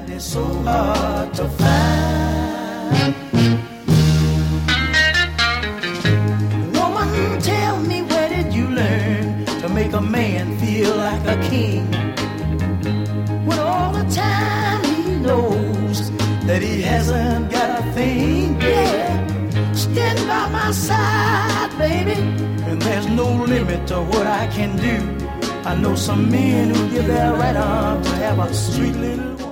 is so hard to find. Woman, tell me, where did you learn to make a man feel like a king? When all the time he knows that he hasn't got a thing, yeah. Stand by my side, baby, and there's no limit to what I can do. I know some men who give their right arm to have a sweet little